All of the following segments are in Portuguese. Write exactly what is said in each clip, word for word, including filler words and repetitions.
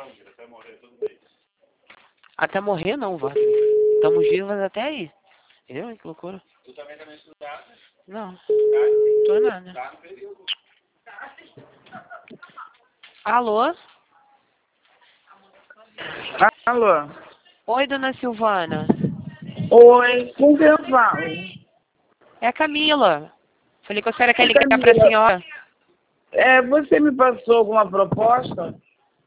Até morrer não, Wagner. Estamos vivas até aí. Entendeu? Que loucura. Tu também tá estudado? Não. Tô nada. Tá no período. Alô? Alô? Oi, dona Silvana. Oi, com quem eu falo? É a Camila. Falei que a senhora quer Oi, ligar Camila. pra senhora. É, você me passou alguma proposta?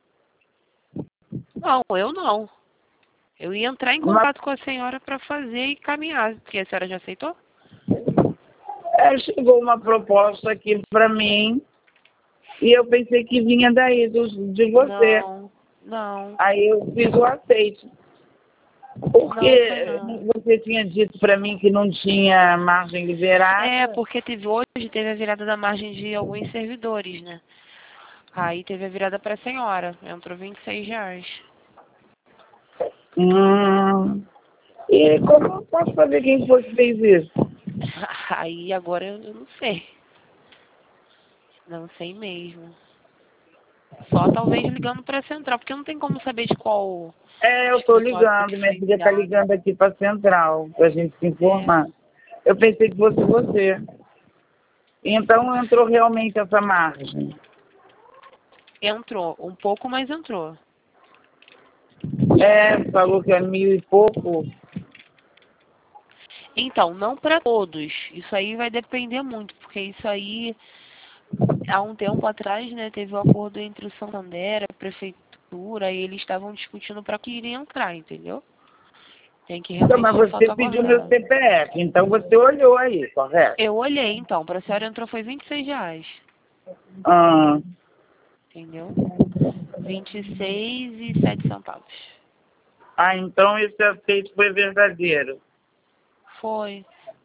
Não, eu não. Eu ia entrar em contato com a senhora pra fazer e caminhar. Porque a senhora já aceitou? É, chegou uma proposta aqui pra mim e eu pensei que vinha daí, do, de você. Não, não. Aí eu fiz o aceite. Porque Não, não. você tinha dito pra mim que não tinha margem liberada. É, porque teve hoje, teve a virada da margem de alguns servidores, né? Aí teve a virada pra senhora. Entrou vinte e seis reais. Hum. E como eu posso saber quem foi que fez isso? Aí agora eu eu não sei. Não sei mesmo. Só talvez ligando pra central, porque não tem como saber de qual... É, eu tô ligando, minha filha tá ligando aqui pra central, pra gente se informar. Eu pensei que fosse você. Então entrou realmente essa margem. Entrou, um pouco, mas entrou. É, falou que é mil e pouco. Então, não para todos. Isso aí vai depender muito, porque isso aí, há um tempo atrás, né, teve o um acordo entre o Santander, a prefeitura, e eles estavam discutindo para que iria entrar, entendeu? Tem que Então, realmente mas você pediu meu aguardar. C P F, então você olhou aí, correto? Eu olhei, então, para a senhora entrou foi vinte e seis reais, Ah, entendeu? vinte e seis e sete centavos. ah, então esse aceite foi verdadeiro. Foi.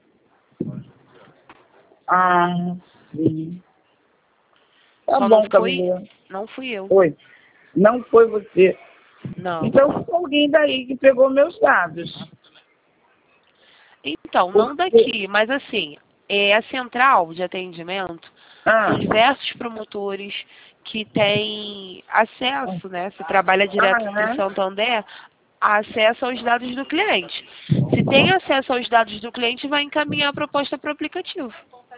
Ah, sim. Tá Só bom, não foi, Camila. não fui eu. Foi. Não foi você. Não. Então foi alguém daí que pegou meus dados. Então, não daqui, mas assim, é a central de atendimento, Ah, são diversos promotores que têm acesso, né? Se trabalha direto ah, para o é? Santander, acesso aos dados do cliente. Se tem acesso aos dados do cliente, vai encaminhar a proposta para o aplicativo.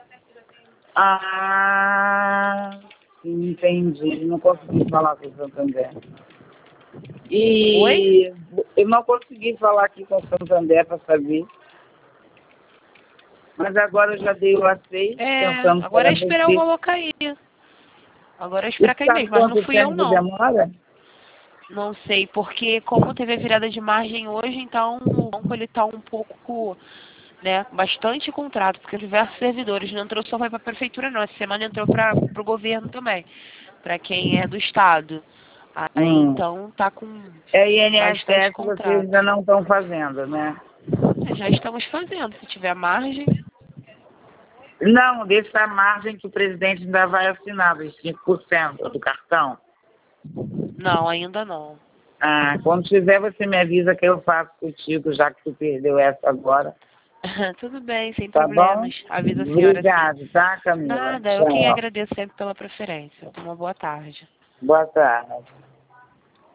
Ah, entendi. Não consegui falar com o Santander. E Oi? eu não consegui falar aqui com o Santander para saber. Mas agora eu já dei o aceite, É, pensando que agora era é esperar o você. valor cair. Agora é E esperar cair sabe mesmo, mas não quanto fui eu tempo não. demora? Não sei, porque como teve a virada de margem hoje, então o banco ele tá um pouco, né, bastante contrato, porque diversos servidores não entrou só vai para a prefeitura não, essa semana entrou para o governo também, para quem é do estado. Aí Hum. então tá com É bastante I N S S vocês contrato. ainda não estão fazendo, né? Já estamos fazendo, se tiver margem. Não, dessa margem que o presidente ainda vai assinar, dos cinco por cento do cartão. Não, ainda não. Ah, quando tiver você me avisa que eu faço contigo, já que tu perdeu essa agora. Tudo bem, sem Tá bom? problemas. Avisa a senhora sim. Obrigado, tá, Camila? Nada, eu quem Tchau. agradeço sempre pela preferência. Uma boa tarde. Boa tarde.